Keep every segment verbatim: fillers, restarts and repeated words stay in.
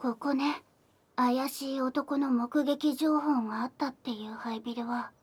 ここね、怪しい男の目撃情報があったっていうハイビルは、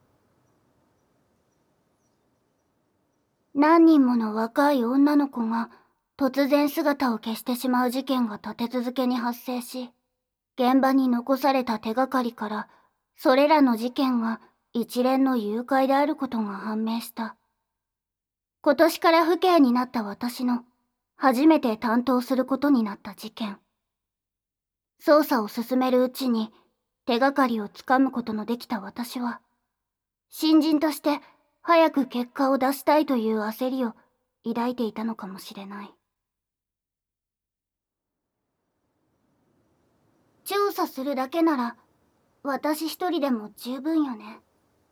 何人もの若い女の子が突然姿を消してしまう事件が立て続けに発生し、現場に残された手がかりから、それらの事件が一連の誘拐であることが判明した。今年から府警になった私の初めて担当することになった事件。捜査を進めるうちに手がかりをつかむことのできた私は、新人として早く結果を出したいという焦りを抱いていたのかもしれない。調査するだけなら私一人でも十分よね。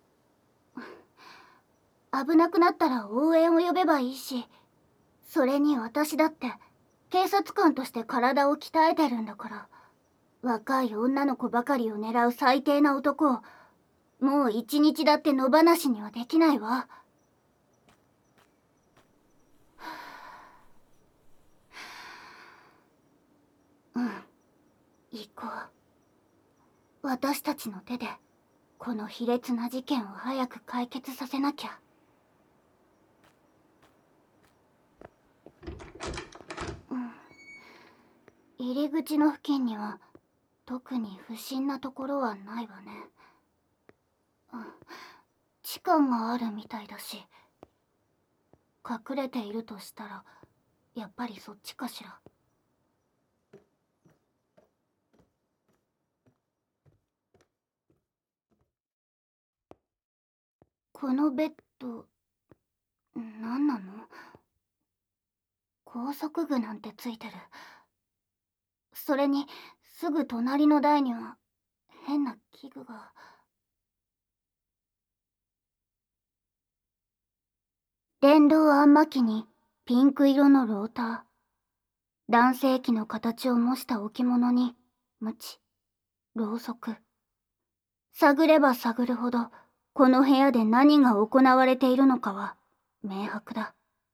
危なくなったら応援を呼べばいいし、それに私だって警察官として体を鍛えてるんだから、若い女の子ばかりを狙う最低な男をもう一日だって野放しにはできないわ。うん、行こう。私たちの手でこの卑劣な事件を早く解決させなきゃ。うん、入り口の付近には特に不審なところはないわね。うん、地下があるみたいだし、隠れているとしたらやっぱりそっちかしら。このベッド、何なの？拘束具なんてついてる。それにすぐ隣の台には変な器具が。電動あんま機にピンク色のローター、男性器の形を模した置物に鞭、ろうそく。探れば探るほどこの部屋で何が行われているのかは明白だ。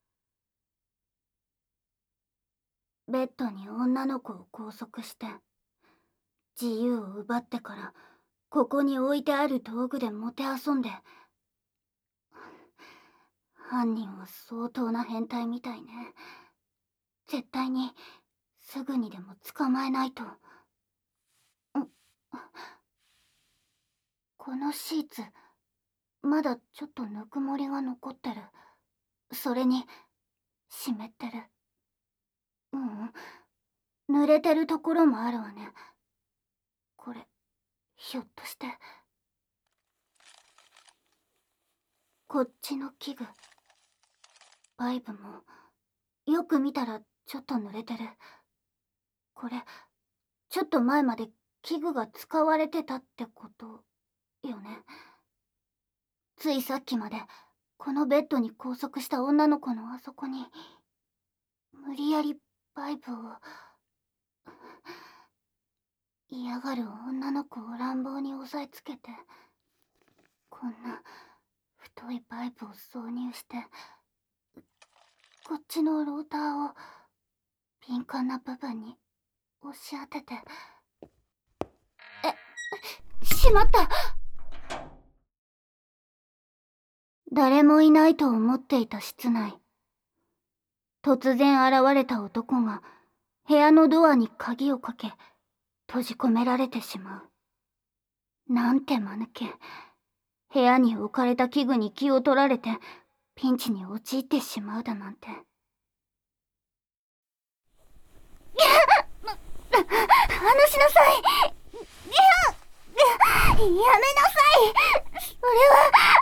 ベッドに女の子を拘束して自由を奪ってから、ここに置いてある道具でもてあそんで。犯人は相当な変態みたいね。絶対にすぐにでも捕まえないと。このシーツまだちょっとぬくもりが残ってる。それに湿ってる。ううん、濡れてるところもあるわね。これひょっとして。こっちの器具、バイブもよく見たらちょっと濡れてる。これちょっと前まで器具が使われてたってことよね。ついさっきまでこのベッドに拘束した女の子のあそこに無理やりバイブを。嫌がる女の子を乱暴に押さえつけて、こんな太いバイブを挿入して、こっちのローターを敏感な部分に押し当てて。え、しまった。誰もいないと思っていた室内。突然現れた男が部屋のドアに鍵をかけ、閉じ込められてしまう。なんて間抜け。部屋に置かれた器具に気を取られてピンチに陥ってしまうだなんて。離しなさい。やめなさい。それは。